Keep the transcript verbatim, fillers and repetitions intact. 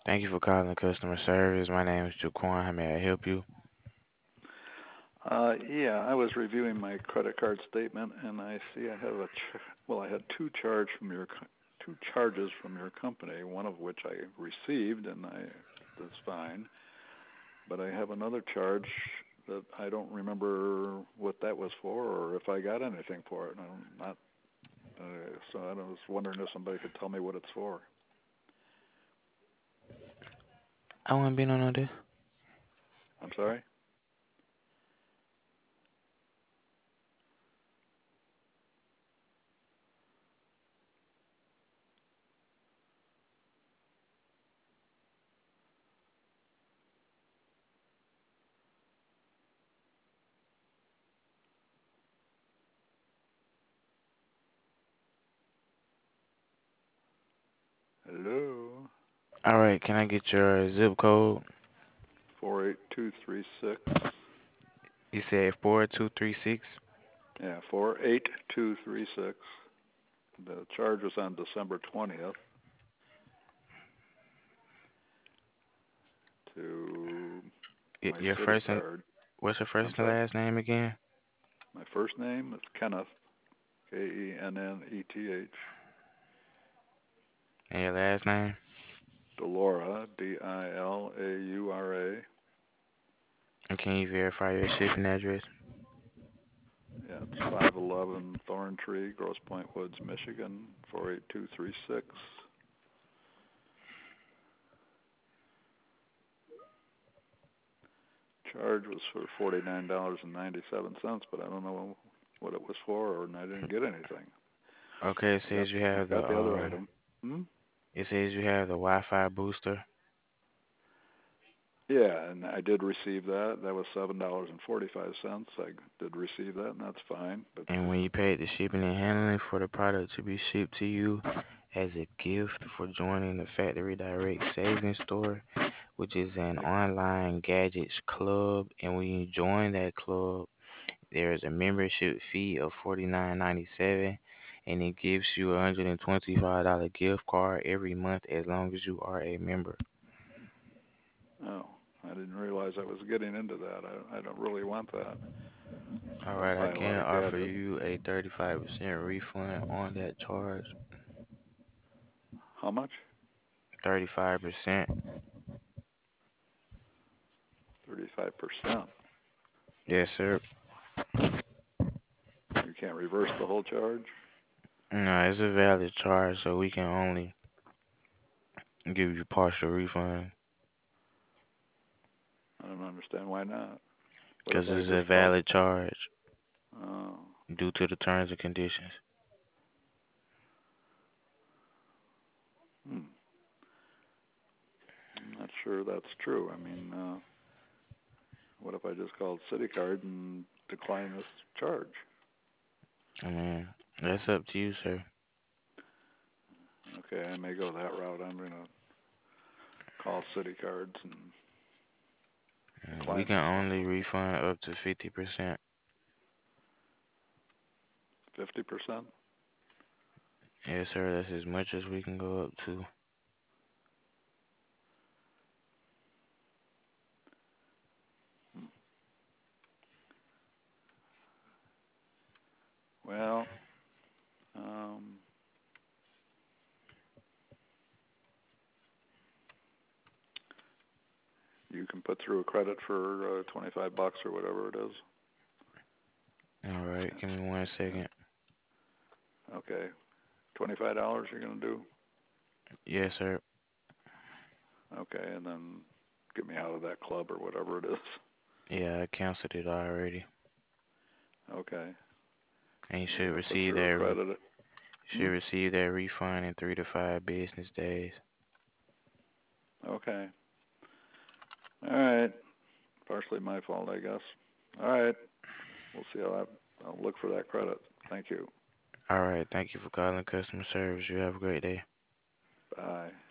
Thank you for calling customer service. My name is Jaquan. How may I help you? Uh, yeah, I was reviewing my credit card statement, and I see I have a ch- well, I had two charge from your co- two charges from your company, one of which I received, and I that's fine. But I have another charge that I don't remember what that was for, or if I got anything for it. And I'm not, uh, so I was wondering if somebody could tell me what it's for. I want to be on this. I'm sorry. Hello. All right, can I get your zip code? Four eight two three six. You said four two three six. Yeah, four eight two three six. The charge was on December twentieth to my Your city first and card. what's your I'm first and sorry. last name again? My first name is Kenneth, K E N N E T H. And your last name? Dilora, D I L A U R A. And can you verify your shipping address? Yeah, it's five eleven Thorn Tree, Grosse Pointe Woods, Michigan, four eight two three six. Charge was for forty-nine dollars and ninety-seven cents, but I don't know what it was for, or and I didn't get anything. Okay, it I got says you I have the got the other um. item. Hmm? It says you have the Wi-Fi booster, Yeah, and I did receive that. That was seven dollars and forty-five cents. I did receive that, and that's fine. But and when you paid the shipping and handling for the product to be shipped to you as a gift for joining the Factory Direct Savings Store, which is an online gadgets club, and when you join that club, there is a membership fee of forty-nine ninety-seven, and it gives you a one hundred twenty-five dollar gift card every month as long as you are a member. oh, I didn't realize I was getting into that. I I don't really want that. All I right, don't I buy a lot can of offer gadgets. you a thirty-five percent refund on that charge. How much? thirty-five percent. Thirty-five percent. Yes, sir. You can't reverse the whole charge. No, it's a valid charge, so we can only give you partial refund I don't understand why not. What because if I it's a just called? valid charge Oh, due to the terms and conditions. hmm. I'm not sure that's true. I mean, uh, what if I just called CityCard and decline this charge? I mean, that's up to you, sir. Okay, I may go that route. I'm gonna call CityCards and Mm, we decline can this only refund up to fifty percent. fifty percent. Yes, sir. That's as much as we can go up to. Well, um, you can put through a credit for uh, twenty-five bucks or whatever it is. All right. Give me one second. Okay, twenty-five dollars you're gonna do. Yes, sir. Okay, and then get me out of that club or whatever it is. Yeah, I canceled it already. Okay, And you I'm should gonna put receive through a that. Re- credit. should Hmm? receive that refund in three to five business days. Okay. All right. Partially my fault, I guess. All right. We'll see how I. I'll look for that credit. Thank you. All right. Thank you for calling customer service. You have a great day. Bye.